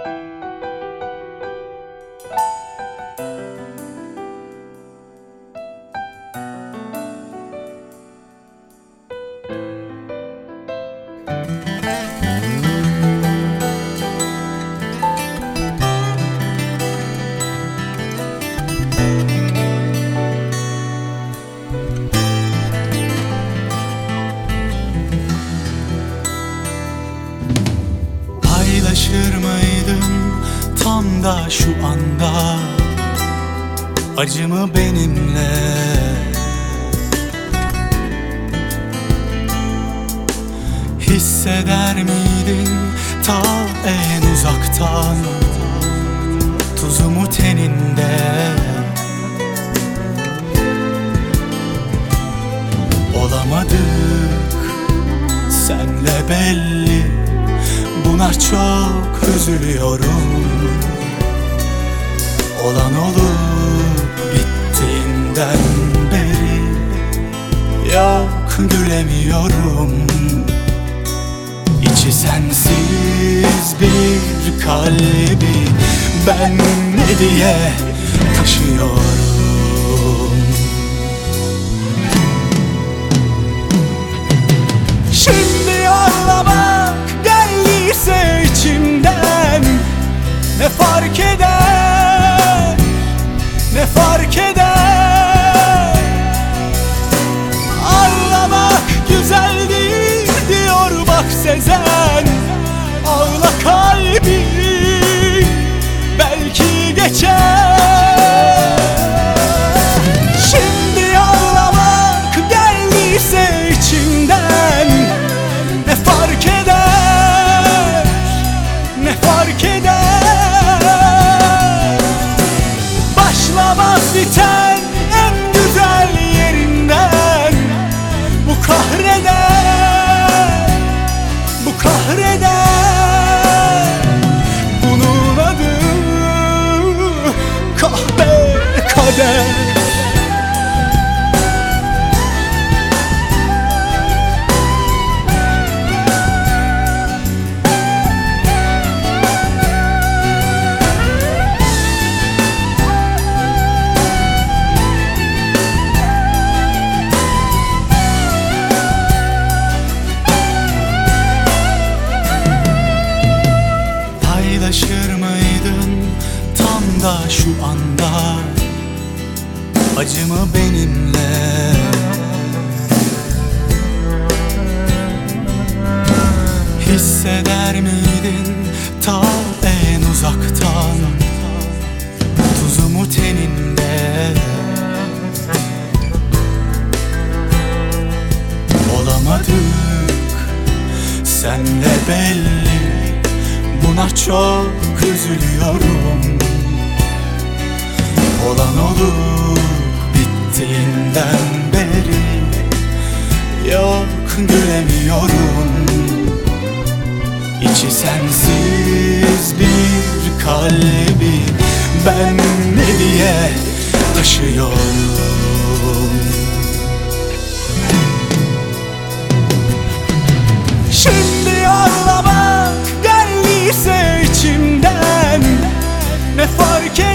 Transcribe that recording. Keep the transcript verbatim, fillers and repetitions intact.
Paylaşır mıydın tam da şu anda acımı benimle? Hisseder miydin ta en uzaktan tuzumu teninde? Olamadık senle belli, buna çok üzülüyorum. Olan olup bittiğinden beri yok gülemiyorum. İçi sensiz bir kalbi ben ne diye taşıyorum. Şimdi ağlamak geldiyse içimden, ne fark eder, ne fark eder? Ağlamak güzeldir diyor bak Sezen. Ağla kalbim, belki geçer. Şimdi ağlamak geldiyse içimden, ne fark eder, ne fark eder? Başlamaz biten en güzel yerinden. Bu kahreder, bu kahreder. Bunun adı kahpe kader. Paylaşır mıydın tam da şu anda acımı benimle? Hisseder miydin ta en uzaktan tuzumu teninde? Olamadık senle belli, buna çok üzülüyorum. Olan olup bittiğinden beri yok gülemiyorum. İçi sensiz bir kalbi ben ne diye taşıyorum. Şimdi ağlamak geldiyse içimden, ne fark eder?